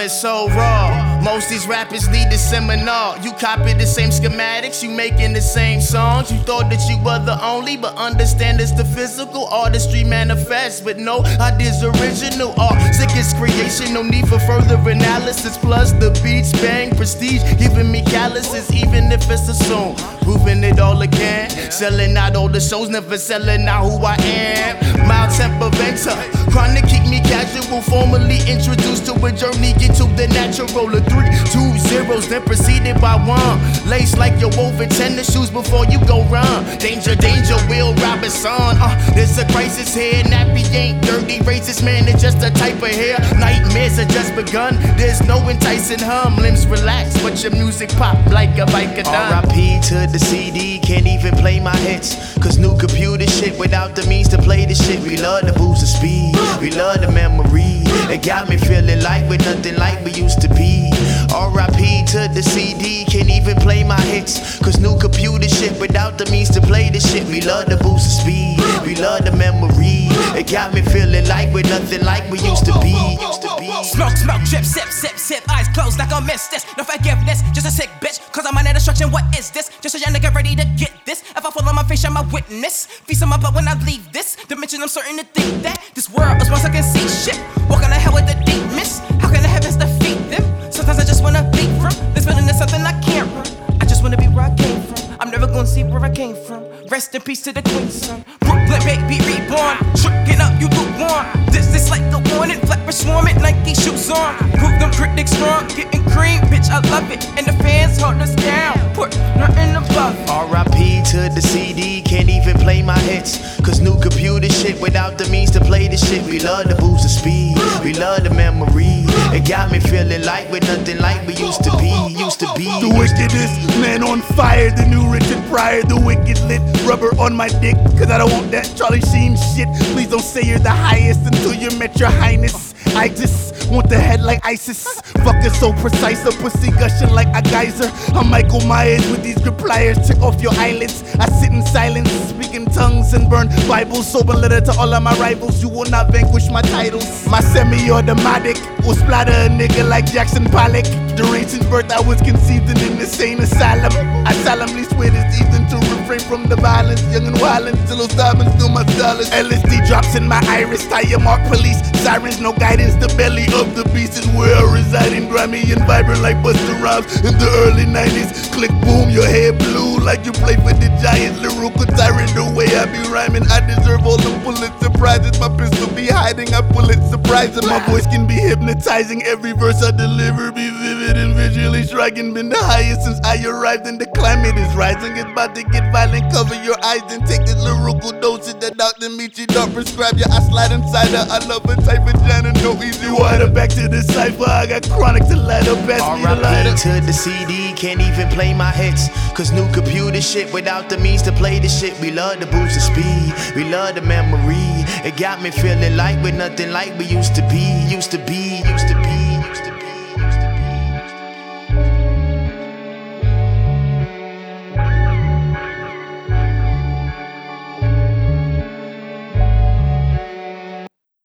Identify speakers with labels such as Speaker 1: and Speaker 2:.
Speaker 1: it's so raw. Most these rappers need a seminar. You copy the same schematics, you making the same songs. You thought that you were the only, but understand it's the physical artistry manifest. But no, ideas original art, sick is creation, no need for further analysis. Plus the beats bang, prestige, giving me calluses, even if it's assumed. Proving it all again, selling out all the shows, never selling out who I am. Mild temper venter, chronic keep me casual, formally introduced to a journey, get to the natural. A 3, 2 zeros, then proceeded by 1. Lace like your woven tennis shoes before you go run. Danger, danger, Will Robinson. There's a crisis here, nappy ain't dirty, racist man, it's just a type of hair. Nightmares have just begun, there's no enticing hum. Limbs relax, but your music pop like a Vicodin.
Speaker 2: R.I.P. to the CD, can't even play my hits. Cause new computer shit without the means to play the shit. We love the boost of speed, we love the memory. It got me feeling like we're nothing like we used to be. R.I.P. to the CD, can't even play my hits. Cause new computer shit without the means to play the shit. We love the boost of speed, we love the memory. It got me feeling like we're nothing like we used to be.
Speaker 3: Smoke, smoke, drip, sip, sip, sip. Eyes closed like I missed this. No forgiveness, just a sick bitch. Cause I'm on that destruction, what is this? Just a young nigga ready to get this. If I fall on my face, I'm a witness. Feast on my butt when I leave this dimension, I'm certain to think that this world is once I can see shit. Walking the hell with the deep miss. How can the heavens defeat them? Sometimes I just wanna bleed from this feeling is something I can't run. I just wanna be where I came from. I'm never gonna see where I came from. Rest in peace to the queen, son. Brooklyn baby reborn. Shookin' up, you lukewarm. This like the warning. Flapper swarming, Nike shoes on. Prove them critics wrong. Getting cream, bitch, I love it. And the fans hold us down. Put nothing above it.
Speaker 2: R.I.P. to the CD, can't even play my hits. Cause new computer shit without the means to play the shit. We love the boost of speed, we love the memory. It got me feeling like we're nothing like we used to be.
Speaker 4: The wickedest man on fire, the new Richard Pryor, the wicked lit rubber on my dick. Cause I don't want that Charlie Sheen shit. Please don't say you're the highest until you met your highness. I just want the head like ISIS. Fucker so precise, a pussy gushing like a geyser. I'm Michael Myers with these grip pliers. Check off your eyelids. I sit in silence, speaking tongues and burn Bibles. Open letter to all of my rivals. You will not vanquish my titles. My semi-automatic will splatter a nigga like Jackson Pollock. Deranged since birth, I was conceived in an insane asylum. I solemnly swear this evening to refrain from the violence. Young and wild until those diamonds do my dollars. LSD drops in my iris. Tire mark police. Sirens, no guidance. The belly of the beast is where I reside. In grimy and vibrant like Busta Rhymes in the early 90s. Click boom, your hair blue like you play for the Giants. Lyrical tyrant, the way I be rhyming. I deserve all the Pulitzer prizes. My pistol be hiding, I pull it surprising. My voice can be hypnotizing. Every verse I deliver be vivid and visually striking. Been the highest since I arrived and the climate is rising. It's about to get violent, cover your eyes and take this lyrical dosage that Dr. Michi don't prescribe you. I slide inside her, I love her type of vagina, no easy water. Back to the cypher, I got chronic to light up, pass me the lighter.
Speaker 2: R.I.P. to the CD, can't even play my hits. Cause new computer shit without the means to play the shit. We love the boost of speed, we love the memory. It got me feeling like we're nothing like we used to be.